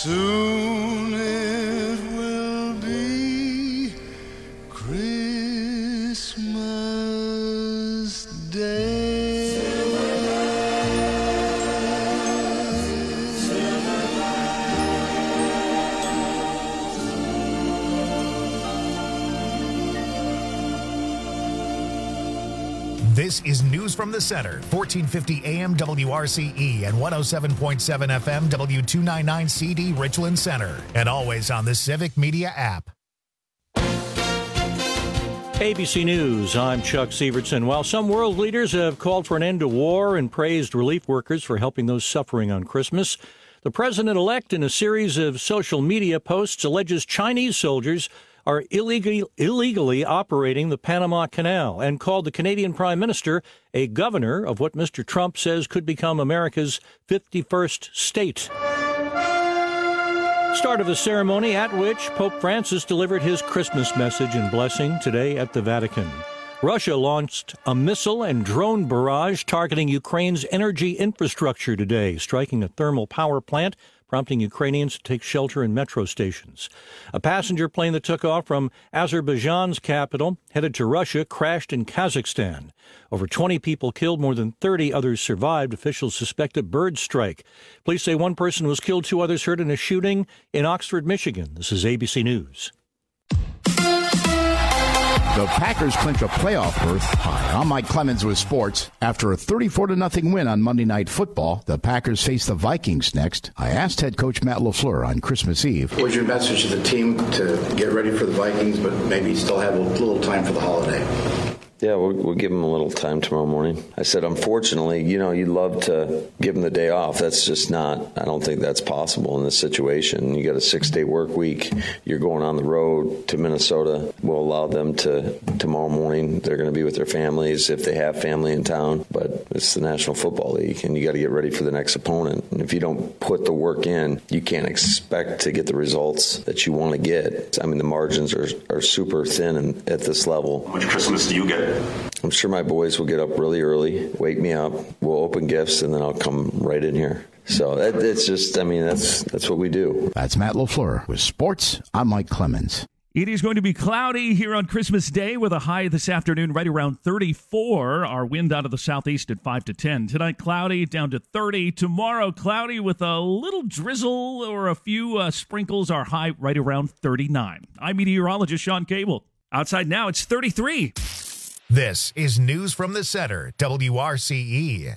Soon it will be Christmas Day. This is News from the Center, 1450 AM WRCE and 107.7 FM W299 CD Richland Center, and always on the Civic Media app. ABC News, I'm Chuck Sievertson. While some world leaders have called for an end to war and praised relief workers for helping those suffering on Christmas, the president-elect, in a series of social media posts, alleges Chinese soldiers are illegally operating the Panama Canal and called the Canadian Prime Minister a governor of what Mr. Trump says could become America's 51st state. Start of a ceremony at which Pope Francis delivered his Christmas message and blessing today at the Vatican. Russia launched a missile and drone barrage targeting Ukraine's energy infrastructure today, striking a thermal power plant, prompting Ukrainians to take shelter in metro stations. A passenger plane that took off from Azerbaijan's capital, headed to Russia, crashed in Kazakhstan. Over 20 people killed, more than 30 others survived. Officials suspect a bird strike. Police say one person was killed, 2 others hurt in a shooting in Oxford, Michigan. This is ABC News. The Packers clinch a playoff berth. Hi, I'm Mike Clemens with sports. After a 34-0 win on Monday Night Football, the Packers face the Vikings next. I asked head coach Matt LaFleur on Christmas Eve. What was your message to the team to get ready for the Vikings, but maybe still have a little time for the holiday? Yeah, we'll give them a little time tomorrow morning. I said, unfortunately, you'd love to give them the day off. That's just not, I don't think that's possible in this situation. You got a 6-day work week. You're going on the road to Minnesota. We'll allow them to, tomorrow morning, they're going to be with their families if they have family in town. But it's the National Football League, and you got to get ready for the next opponent. And if you don't put the work in, you can't expect to get the results that you want to get. I mean, the margins are super thin at this level. How much Christmas do you get? I'm sure my boys will get up really early, wake me up, we'll open gifts, and then I'll come right in here. So it's just, that's what we do. That's Matt LaFleur with sports. I'm Mike Clemens. It is going to be cloudy here on Christmas Day with a high this afternoon right around 34. Our wind out of the southeast at 5 to 10. Tonight, cloudy down to 30. Tomorrow, cloudy with a little drizzle or a few sprinkles. Our high right around 39. I'm meteorologist Sean Cable. Outside now, it's 33. This is News from the Center, WRCE.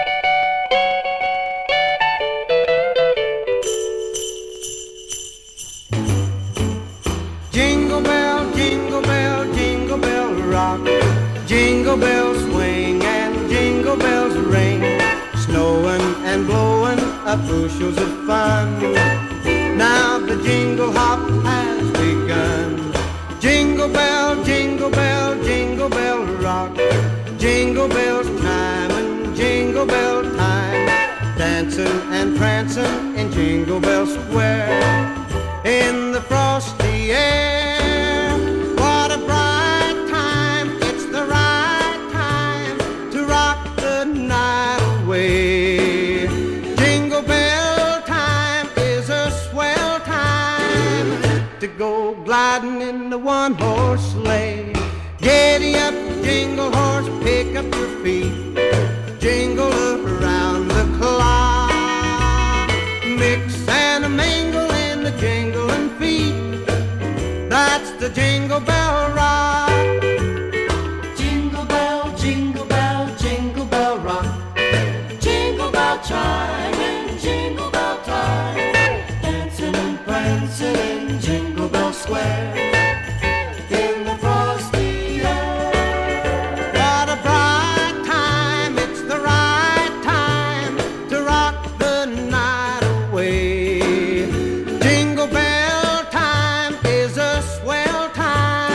Jingle bell, jingle bell, jingle bell rock. Jingle bells swing and jingle bells ring. Snowing and blowing up bushels of fun. Now the jingle hop has begun. Jingle bell, jingle bell, jingle bell rock. Jingle bells chime and jingle bell time. Dancing and prancing in Jingle Bell Square. In the frosty air, what a bright time. It's the right time to rock the night away. Jingle bell time is a swell time to go gliding in the one-horse sleigh. Giddy up, jingle horse, pick up your feet. Jingle around the clock. Mix and a mingle in the jingling feet. That's the Jingle Bell Rock. Jingle bell, jingle bell, jingle bell rock. Jingle bell chime and jingle bell time. Dancing and prancing in Jingle Bell Square. In the frosty air. What a bright time, it's the right time to rock the night away. Jingle bell time is a swell time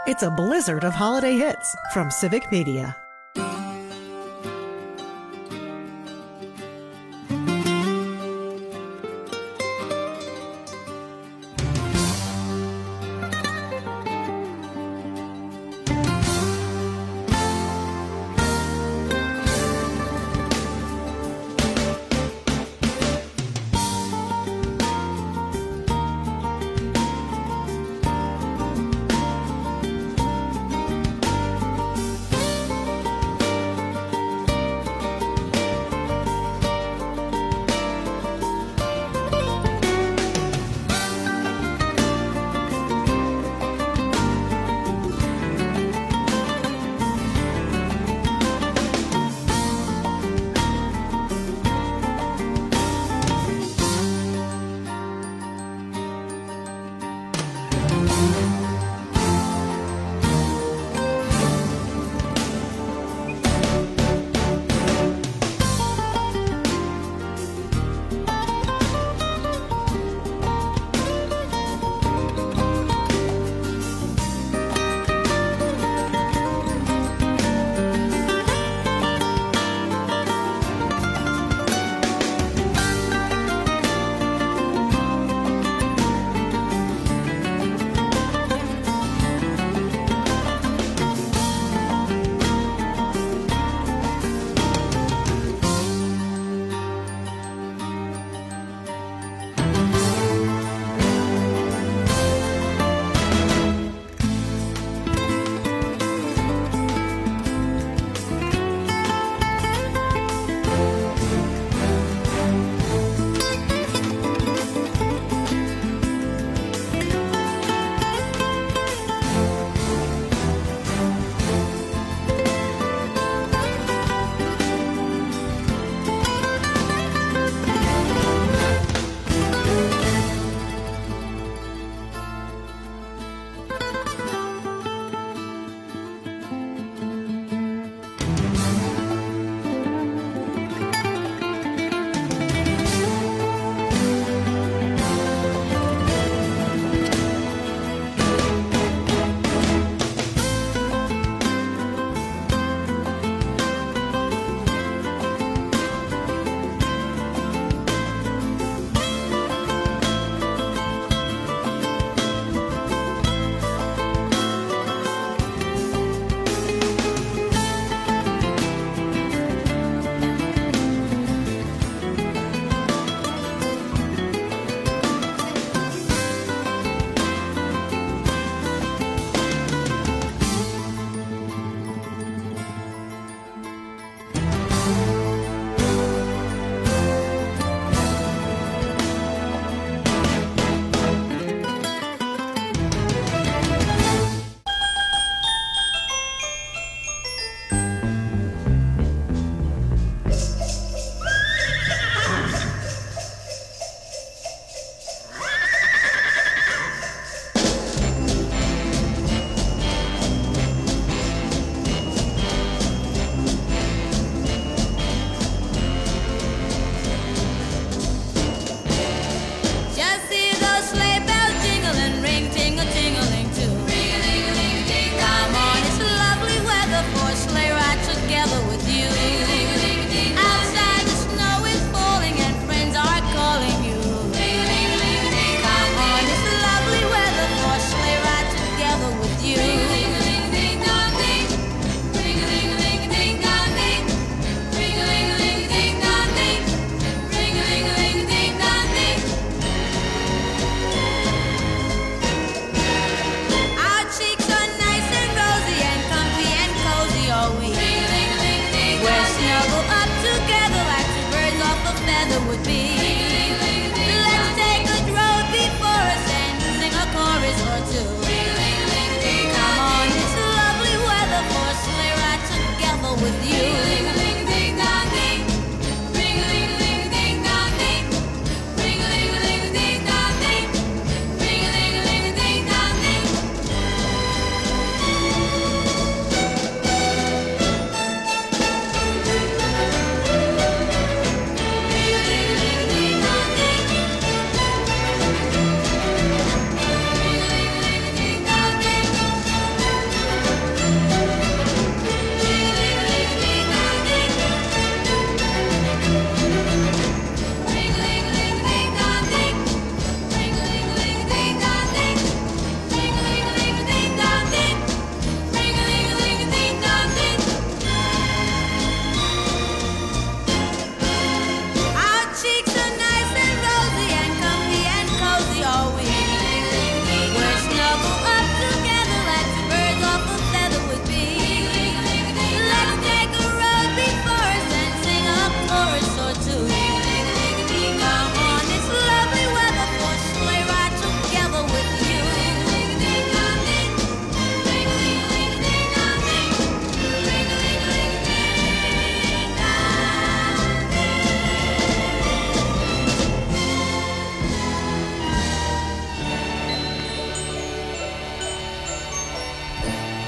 It's a blizzard of holiday hits from Civic Media.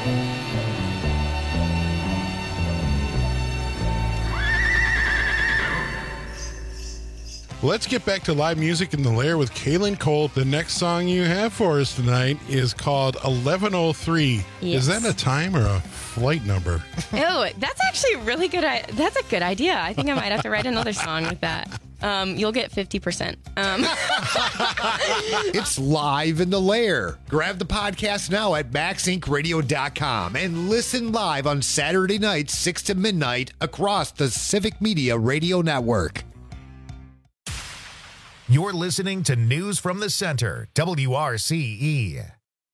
Let's get back to live music in the Lair with Kaylin Colt. The next song you have for us tonight is called 1103. Yes. Is that a time or a flight number? Oh, that's actually really good. That's a good idea. I think I might have to write another song with that. You'll get 50%. It's live in the Lair. Grab the podcast now at MaxIncRadio.com and listen live on Saturday nights, 6 to midnight, across the Civic Media Radio Network. You're listening to News from the Center, WRCE.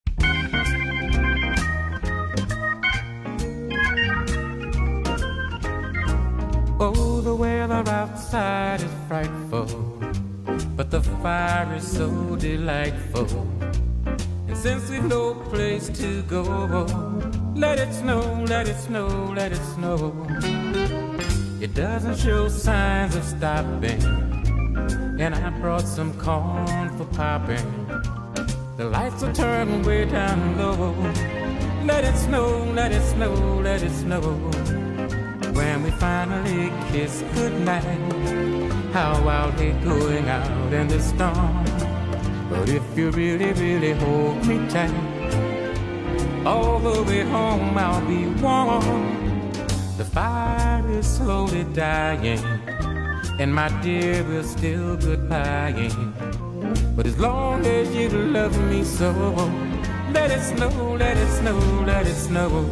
Oh, the weather outside is frightful, but the fire is so delightful. And since we've no place to go, let it snow, let it snow, let it snow. It doesn't show signs of stopping, and I brought some corn for popping. The lights are turned way down low. Let it snow, let it snow, let it snow. When we finally kiss goodnight, how I'll hate going out in the storm. But if you really, really hold me tight, all the way home I'll be warm. The fire is slowly dying, and my dear, we're still goodbying. But as long as you love me so, let it snow, let it snow, let it snow.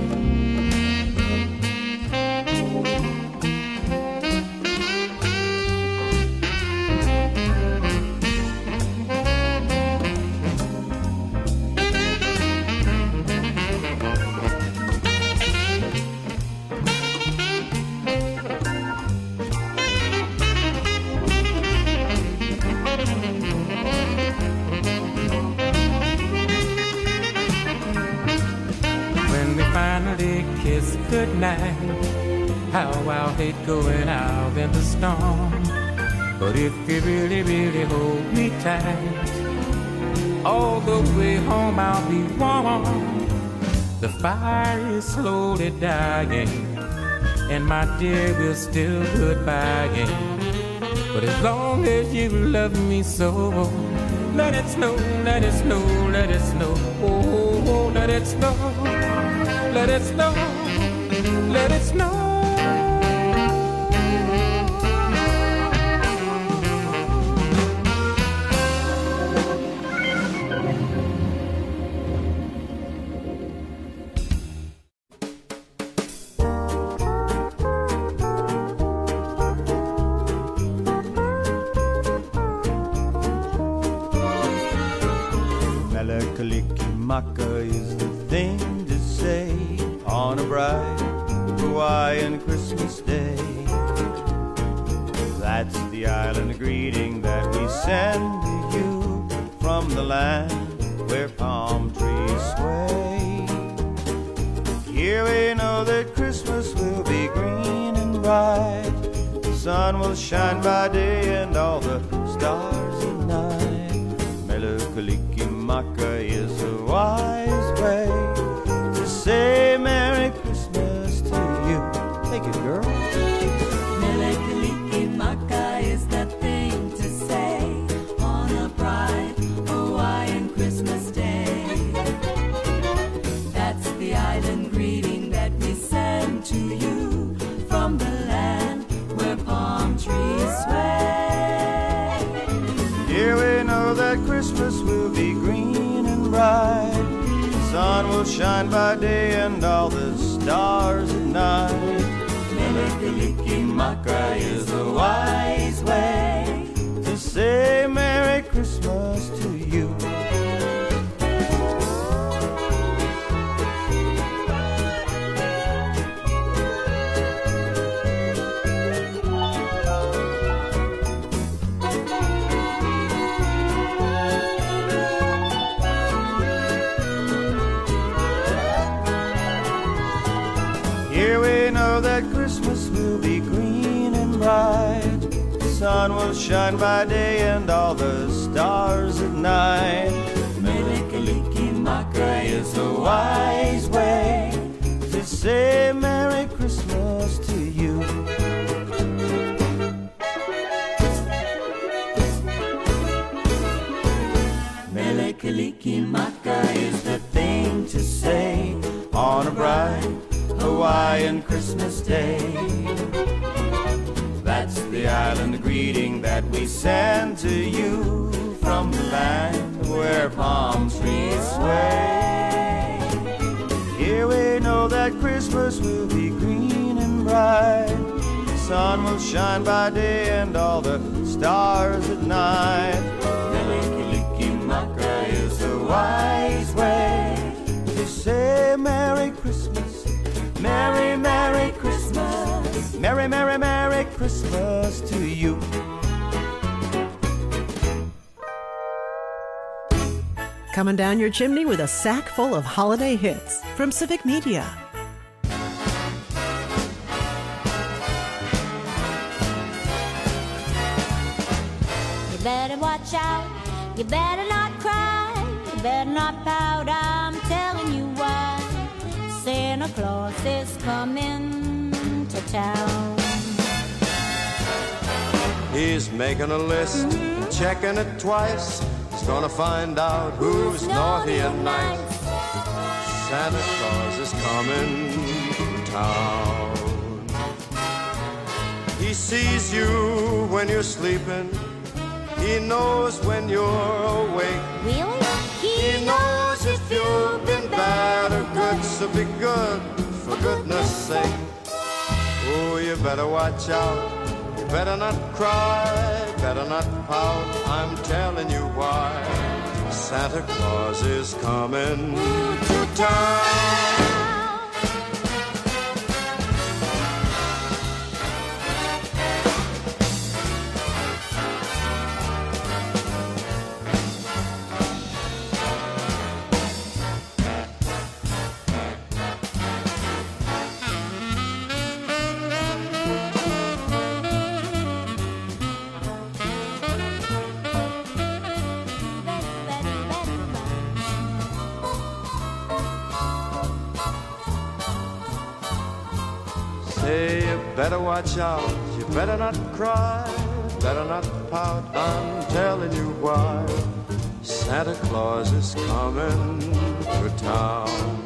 Goodnight, how I'll hate going out in the storm. But if you really, really hold me tight, all the way home I'll be warm. The fire is slowly dying, and my dear, we're still goodbying. But as long as you love me so, let it snow, let it snow, let it snow. Oh, let it snow, let it snow. Let it snow. Melikilikimaka is the thing to say on a bright Hawaiian Christmas Day. That's the island greeting that we send to you from the land where palm trees sway. Here we know that Christmas will be green and bright. The sun will shine by day and all the stars at night. Melikilikimaka is a wise way to say Merry Christmas to you. Take it, girl. Melikilikimaka is the thing to say on a bright Hawaiian Christmas day. That's the island greeting that we send to you from the land where palm trees sway. Here we know that Christmas will be green and bright. The sun will shine by day and all the stars at night. Melikilikimaka is a wise way to say Merry Christmas to you. Here we know that Christmas will be green and bright. The sun will shine by day and all the stars at night. Melikilikimaka is a wise way Hawaiian Christmas Day. That's the island greeting that we send to you from the land where palm trees sway. Here we know that Christmas will be green and bright. The sun will shine by day and all the stars at night. Melikilikimaka is the wise way to say Merry Christmas, Merry, Merry Christmas, Merry, Merry, Merry Christmas to you. Coming down your chimney with a sack full of holiday hits from Civic Media. You better watch out, you better not cry, you better not pout, I'm telling you why. Santa Claus is coming to town. He's making a list, checking it twice. He's gonna find out who's naughty and nice. Santa Claus is coming to town. He sees you when you're sleeping. He knows when you're awake. Really? He knows if you've been bad or good, so be good, for goodness sake. Oh, you better watch out. You better not cry, better not pout. I'm telling you why. Santa Claus is coming to town. Say you better watch out, you better not cry, better not pout, I'm telling you why. Santa Claus is coming to town.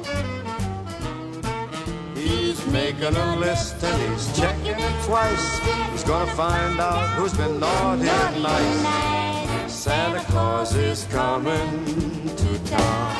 He's making a list and he's checking it twice. He's gonna find out who's been naughty and nice. Santa Claus is coming to town.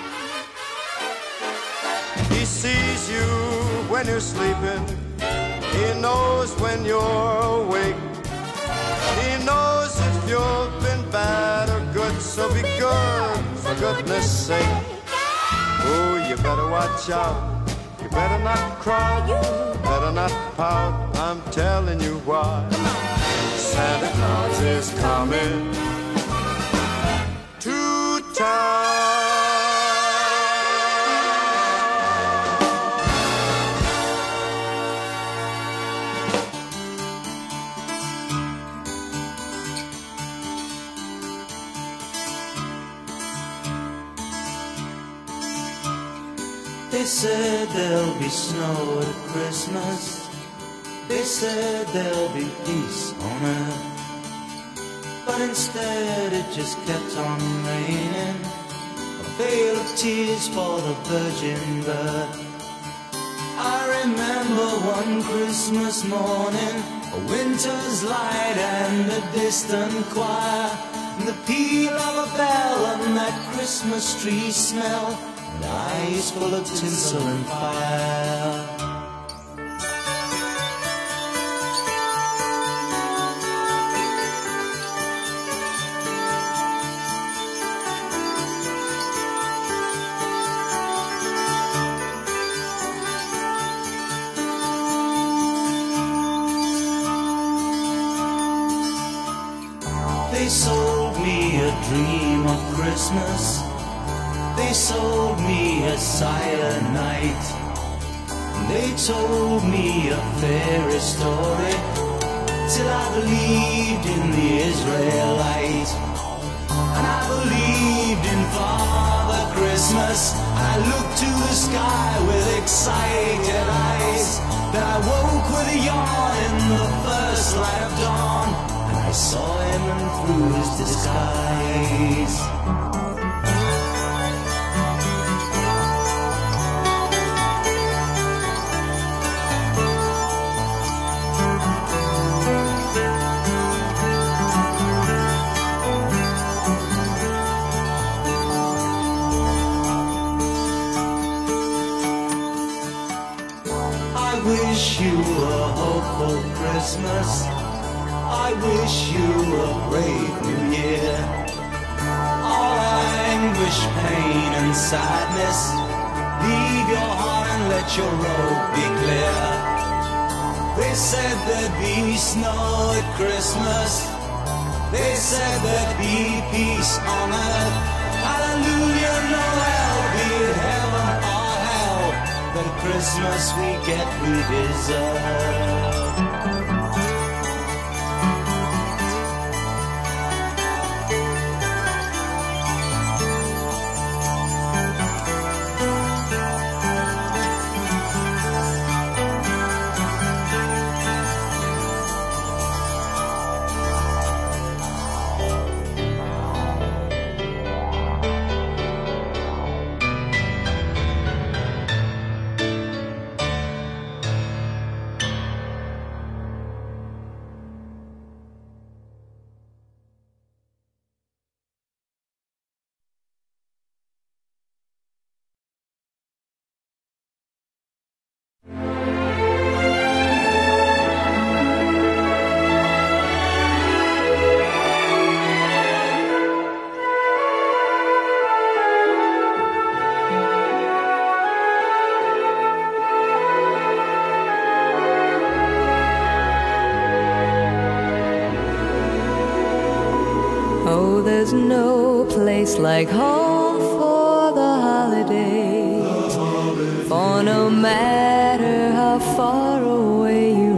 He sees you when you're sleeping. He knows when you're awake. He knows if you've been bad or good, so be good, for goodness sake. Oh, you better watch out. You better not cry, better not pout. I'm telling you why. Santa Claus is coming to town. They said there'll be snow at Christmas. They said there'll be peace on earth. But instead it just kept on raining. A veil of tears for the virgin birth. I remember one Christmas morning, a winter's light and a distant choir, and the peal of a bell and that Christmas tree smell, and eyes full of tinsel and fire. They sold me a dream of Christmas. They sold me a silent night. They told me a fairy story till I believed in the Israelite. And I believed in Father Christmas. I looked to the sky with excited eyes. Then I woke with a yawn in the first light of dawn, and I saw him through his disguise. wish you a hopeful Christmas. I wish you a brave new year. All anguish, pain and sadness, leave your heart and let your road be clear. They said there'd be snow at Christmas. They said there'd be peace on earth. Hallelujah, Noel, be it heaven or hell, the Christmas we get we deserve. Oh, there's no place like home for the holiday. For no matter how far away you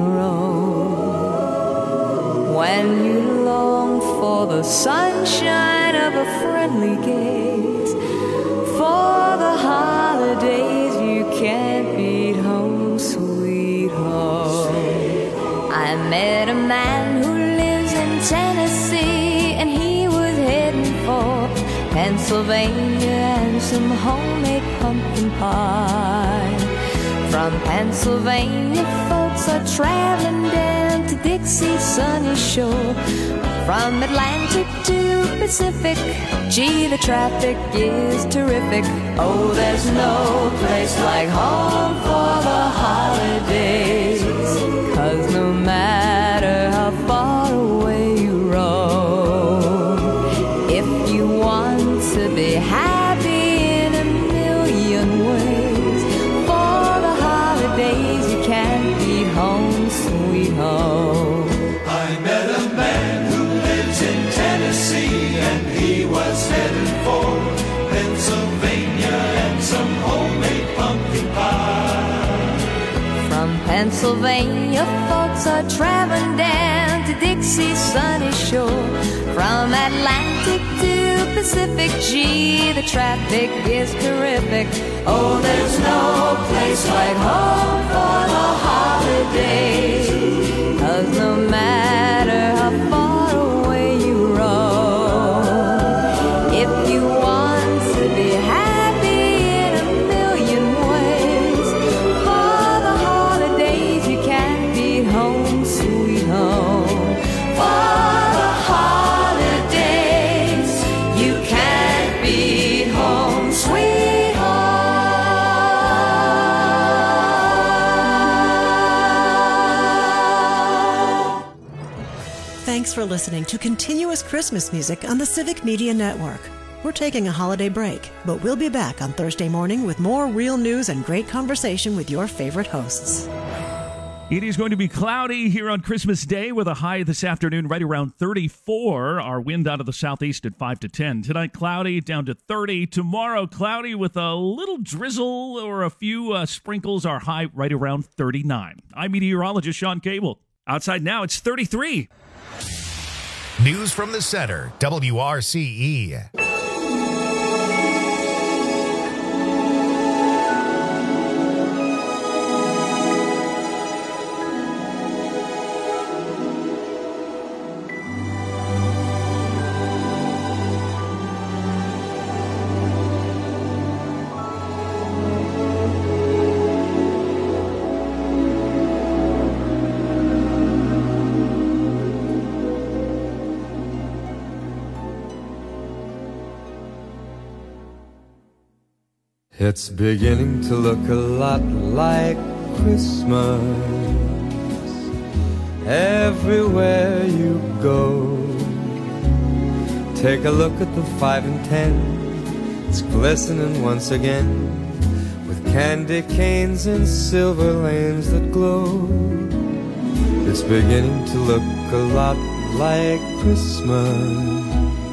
roam, when you long for the sunshine of a friendly gaze, for the holidays you can't beat home, sweet home. I met a man who lives in Tennessee, and he was heading for Pennsylvania and some homemade pumpkin pie. From Pennsylvania, folks are traveling down to Dixie's sunny shore. From Atlantic to Pacific, gee, the traffic is terrific. Oh, there's no place like home for the holidays, 'cause no matter how far away you roam, if you want to be happy in a million ways, for the holidays you can't beat home, sweet home. I met a man who lives in Tennessee, and he was heading for Pennsylvania and some homemade pumpkin pie. From Pennsylvania, folks are traveling down to Dixie's sunny shore. From Atlantic to Pacific, gee, the traffic is terrific. Oh, there's no place like home for the holidays, 'cause no matter how far away you roam, if you want to be happy in a million ways, for the holidays you can't beat home, sweet home. For the holidays you can't beat home, sweet home. Thanks for listening to Continuous Christmas Music on the Civic Media Network. We're taking a holiday break, but we'll be back on Thursday morning with more real news and great conversation with your favorite hosts. It is going to be cloudy here on Christmas Day with a high this afternoon right around 34. Our wind out of the southeast at 5 to 10. Tonight, cloudy down to 30. Tomorrow, cloudy with a little drizzle or a few sprinkles. Our high right around 39. I'm meteorologist Sean Cable. Outside now, it's 33. News from the center, WRCE. It's beginning to look a lot like Christmas. Everywhere you go, take a look at the 5 and 10. It's glistening once again with candy canes and silver lanes that glow. It's beginning to look a lot like Christmas.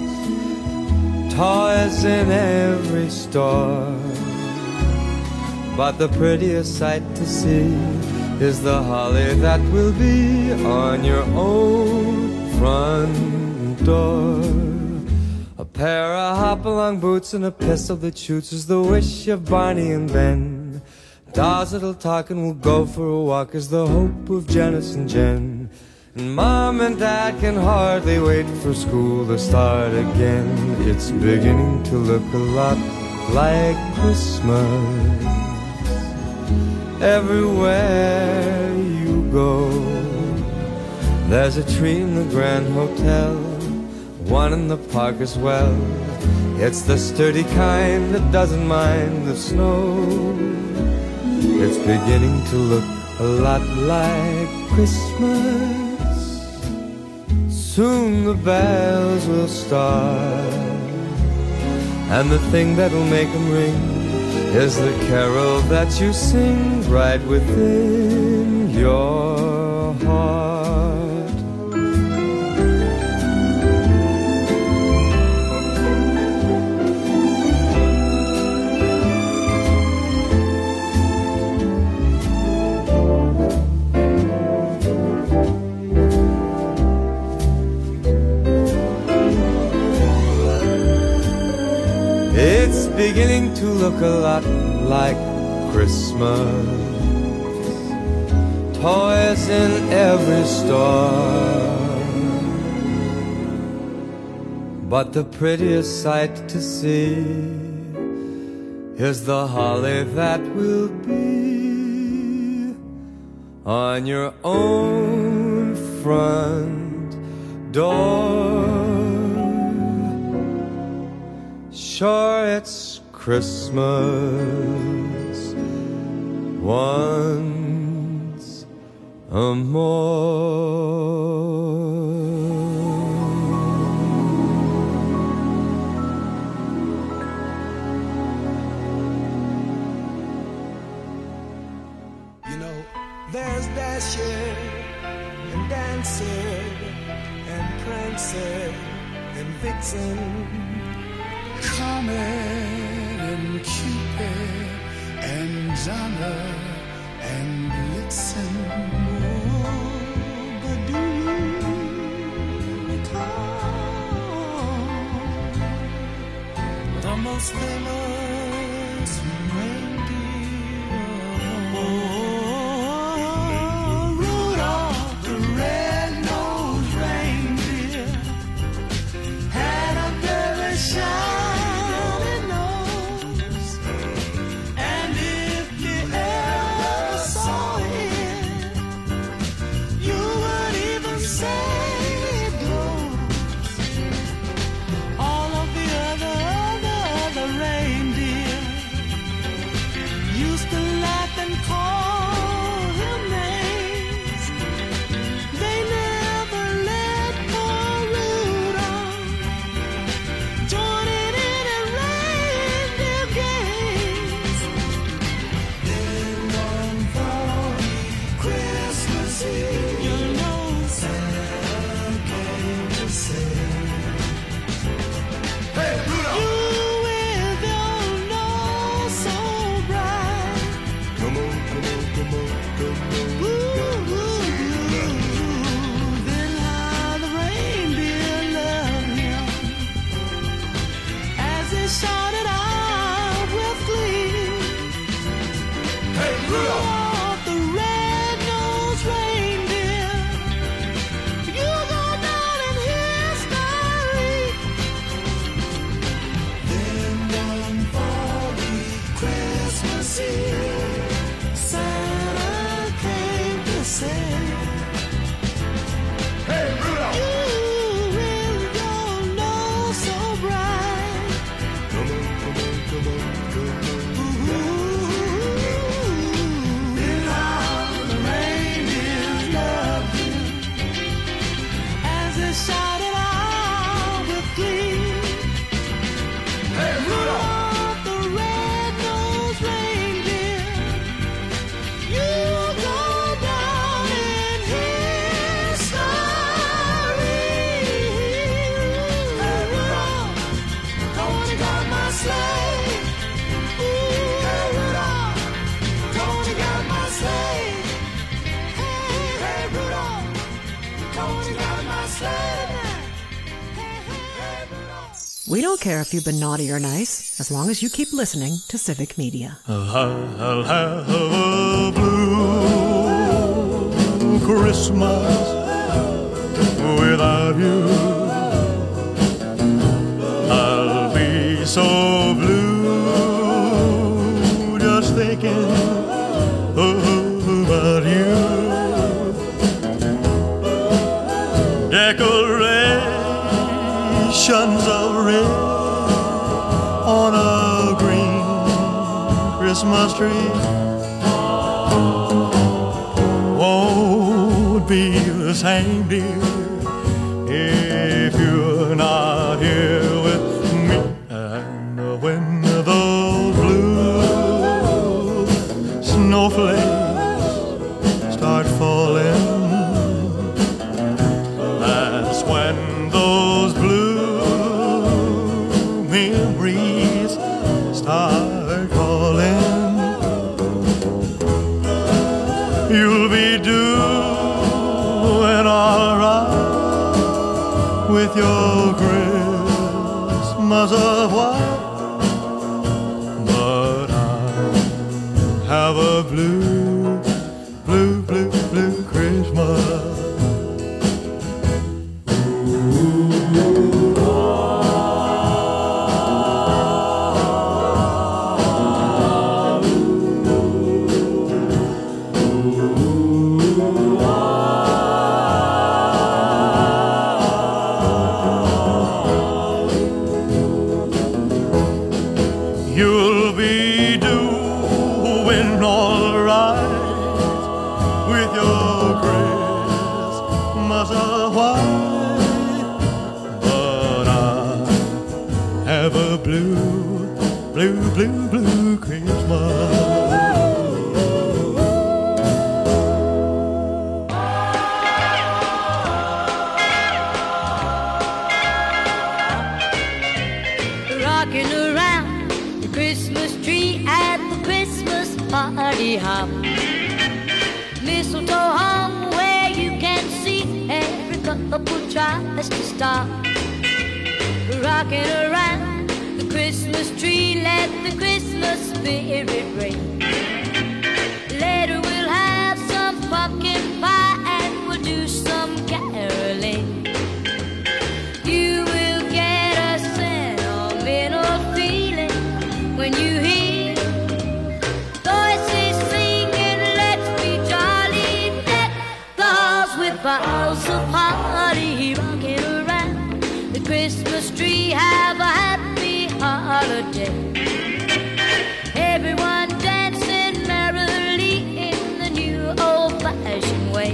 Toys in every store, but the prettiest sight to see is the holly that will be on your own front door. A pair of hop-along boots and a pistol that shoots is the wish of Barney and Ben. Dolls that'll talk and will go for a walk is the hope of Janice and Jen. And Mom and Dad can hardly wait for school to start again. It's beginning to look a lot like Christmas. Everywhere you go, there's a tree in the Grand Hotel, one in the park as well. It's the sturdy kind that doesn't mind the snow. It's beginning to look a lot like Christmas. Soon the bells will start, and the thing that'll make them ring is the carol that you sing right within your heart. It's beginning to look a lot like Christmas. Toys in every store, but the prettiest sight to see is the holly that will be on your own front door. Sure, it's Christmas once more. You know, there's Dasher and Dancer and Prancer and Vixen, Comet and Cupid and Donner and Blitzen. Oh, but do you recall the most famous reindeer? Oh, Rudolph the red-nosed reindeer had a very shiny nose, and if you ever saw it, you would even say it glows. All of the other reindeer used to laugh and call him names. They never let poor Rudolph join in any reindeer games. Then one foggy Christmas Eve, you know Santa came to say, "Hey, Rudolph! You with your nose so bright, We don't care if you've been naughty or nice, as long as you keep listening to Civic Media. I'll have a blue Christmas without you. I'll be so blue just thinking about you. Decorations of red on a green Christmas tree won't be the same, dear, if you're not here with me. And when those blue snowflakes start falling, that's when those blue memories start calling. You'll be doing alright with your Christmas of white, but I have a blue, blue, blue, blue Christmas. You'll be doing alright with your Christmas of white, but I have a blue, blue, blue, blue Christmas. Rocking around the Christmas tree at the Christmas party hop. Mistletoe hung where you can see every couple tries to stop. Rocking around the Christmas tree, let the Christmas spirit ring. Later we'll have some pumpkin pie and we'll do some caroling. You will get a sentimental feeling when you hear voices singing, let's be jolly, deck the halls with boughs of holly. Rocking around the Christmas tree, have a happy holiday. Everyone dancing merrily in the new old-fashioned way.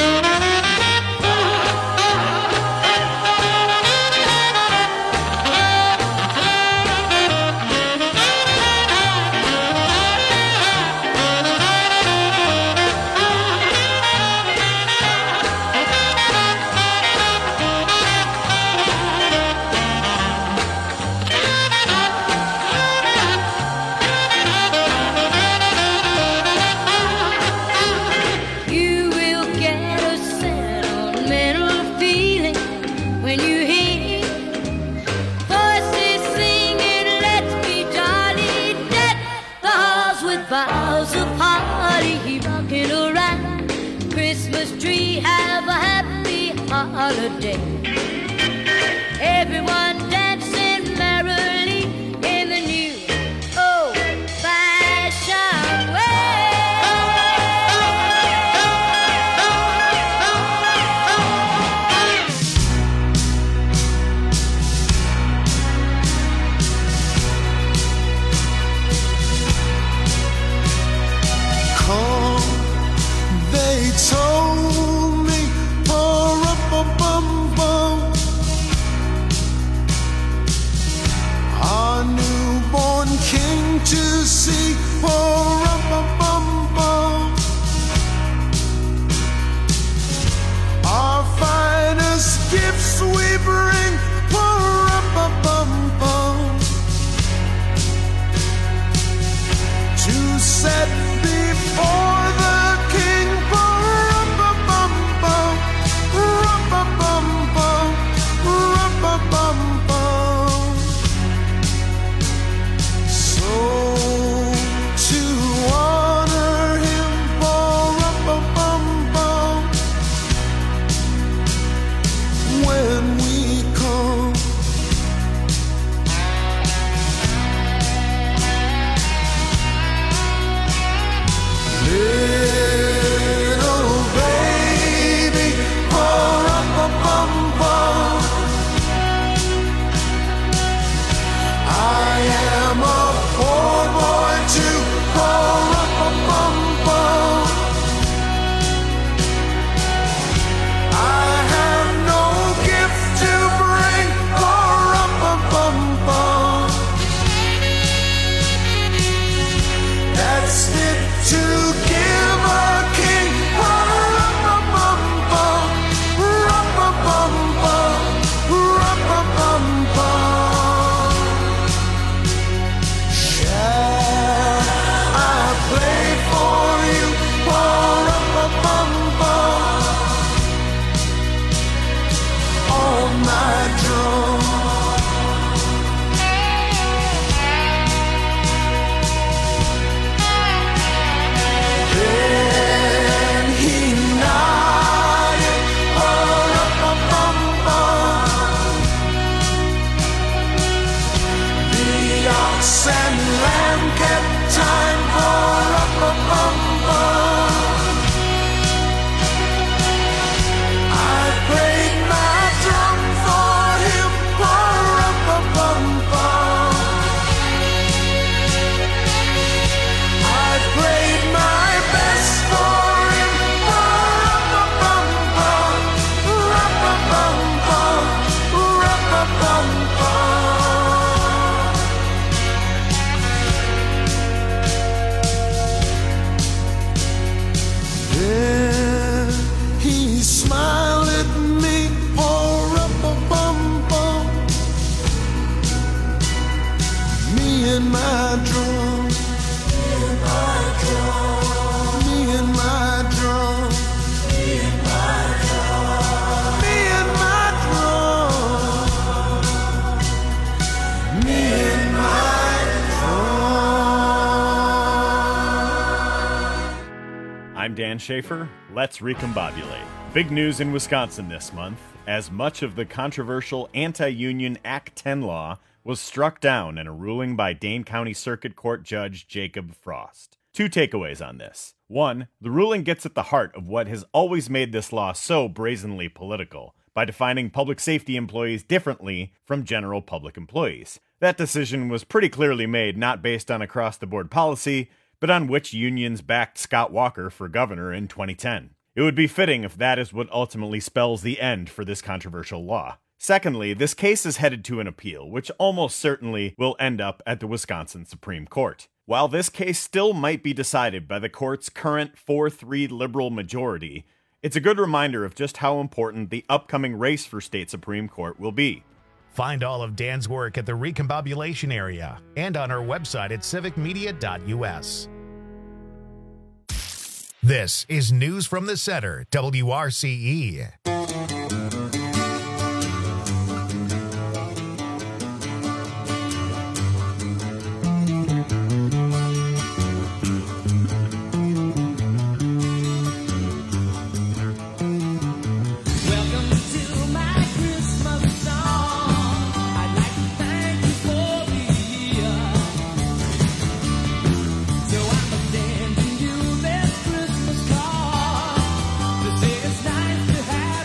You will get a sentimental feeling when you hear voices singing, let's be jolly, deck the halls with boughs of holly. Rocking around the Christmas tree, have a happy holiday. Everyone dancing merrily in the new old-fashioned way. Come, they told me, bum. Our newborn king to see, bum. Our finest gifts we bring, bum. To set before the king, bum. I'm Dan Schaefer. Let's recombobulate. Big news in Wisconsin this month, as much of the controversial anti-union Act 10 law was struck down in a ruling by Dane County Circuit Court Judge Jacob Frost. 2 takeaways on this. 1, the ruling gets at the heart of what has always made this law so brazenly political, by defining public safety employees differently from general public employees. That decision was pretty clearly made not based on across-the-board policy, but on which unions backed Scott Walker for governor in 2010. It would be fitting if that is what ultimately spells the end for this controversial law. Secondly, this case is headed to an appeal, which almost certainly will end up at the Wisconsin Supreme Court. While this case still might be decided by the court's current 4-3 liberal majority, it's a good reminder of just how important the upcoming race for state Supreme Court will be. Find all of Dan's work at the Recombobulation area and on our website at civicmedia.us. This is News from the Center, WRCE. Have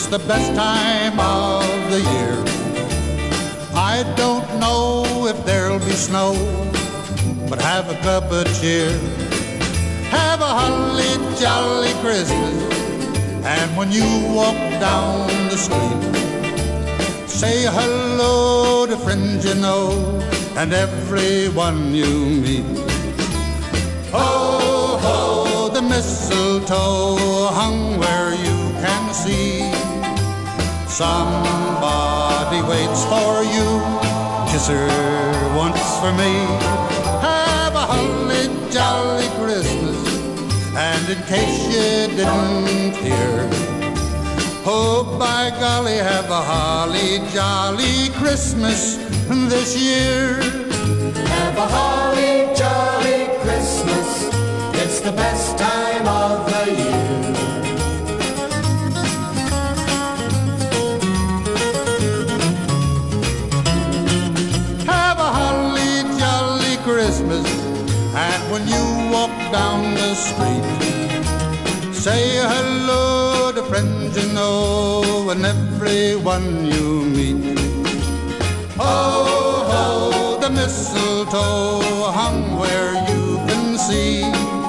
It's the best time of the year. I don't know if there'll be snow, but have a cup of cheer. Have a holly jolly Christmas, and when you walk down the street, say hello to friends you know and everyone you meet. Ho, ho, the mistletoe hung where you can see. Somebody waits for you, kiss her once for me. Have a holly jolly Christmas, and in case you didn't hear, oh, by golly, have a holly jolly Christmas this year. Have a holly jolly Christmas, it's the best time of the year. Have a holly jolly Christmas, and when you walk down the street, say hello to friends you know and everyone you meet. Ho, ho, the mistletoe hung where you can see.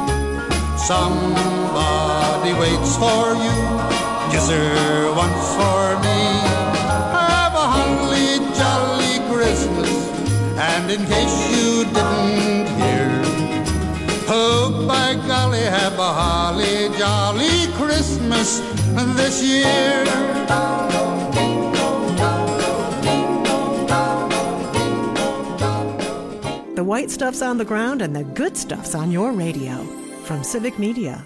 Somebody waits for you, kiss her once for me. Have a holly jolly Christmas, and in case you didn't hear, oh, by golly, have a holly jolly Christmas this year. The white stuff's on the ground and the good stuff's on your radio. From Civic Media.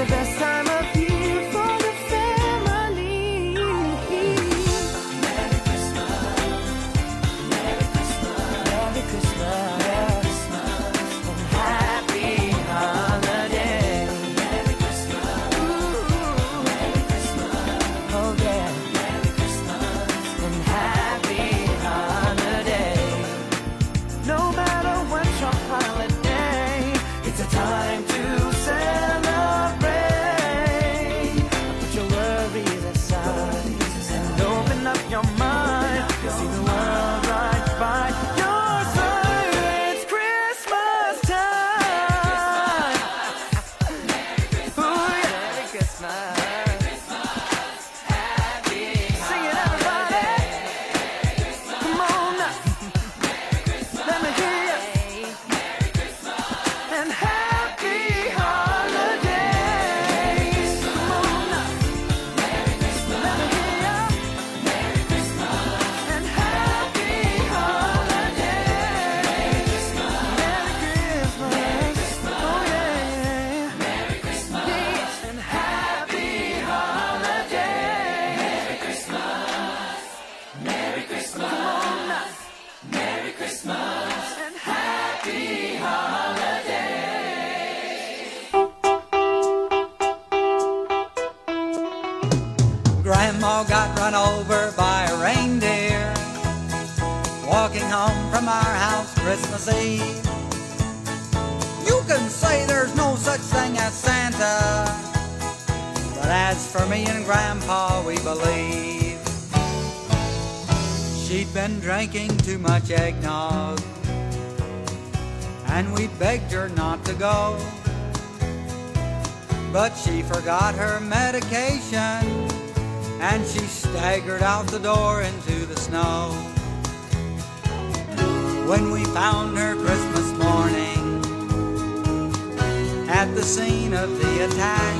the best time of year for the family. Merry Christmas, Merry Christmas, Merry Christmas, Merry Christmas, and happy holiday. Merry Christmas, ooh, Merry Christmas, oh yeah, Merry Christmas, and happy holiday. No matter what your holiday, it's a time to celebrate. Put your worries aside and open up your mind. See the world right by your side. It's Christmas time. Ooh, yeah. Merry Christmas. Sing it, everybody. Come on now. Let me hear you. And happy holidays. Come on now. Let me hear you. And happy holidays. Merry Christmas. Oh yeah. Merry Christmas. Yeah. And happy holidays. Merry Christmas. Merry Christmas. Come on now. Merry Christmas. And happy holidays. Grandma got run over by a reindeer walking home from our house Christmas Eve. You can say there's no such thing as Santa, but as for me and Grandpa, we believe. She'd been drinking too much eggnog, and we begged her not to go. But she forgot her medication, and she staggered out the door into the snow. When we found her Christmas morning at the scene of the attack,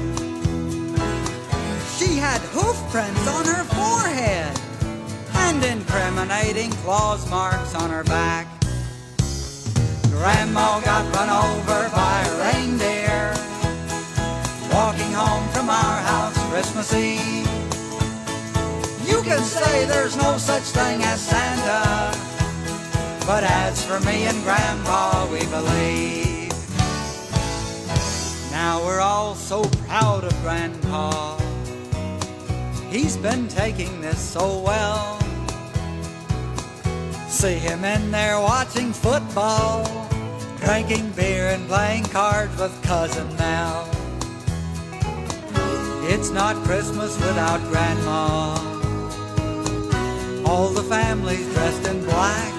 she had hoof prints on her forehead and incriminating claws marks on her back. Grandma got run over by a reindeer walking home from our house Christmas Eve. You can say there's no such thing as Santa, but as for me and Grandpa, we believe. Now we're all so proud of Grandpa. He's been taking this so well. See him in there watching football, drinking beer and playing cards with Cousin Mel. It's not Christmas without Grandma. All the family's dressed in black,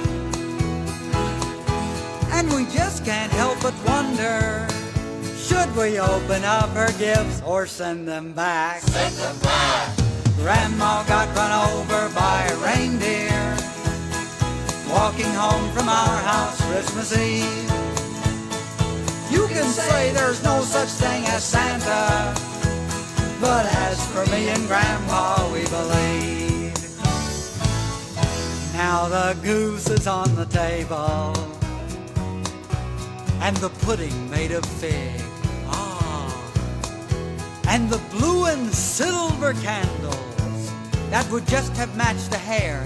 and we just can't help but wonder, should we open up her gifts or send them back? Send them back. Grandma got run over by a reindeer walking home from our house Christmas Eve. You can say there's no such thing as Santa, but as for me and Grandpa, we believe. Now the goose is on the table, and the pudding made of fig. And the blue and silver candles that would just have matched the hair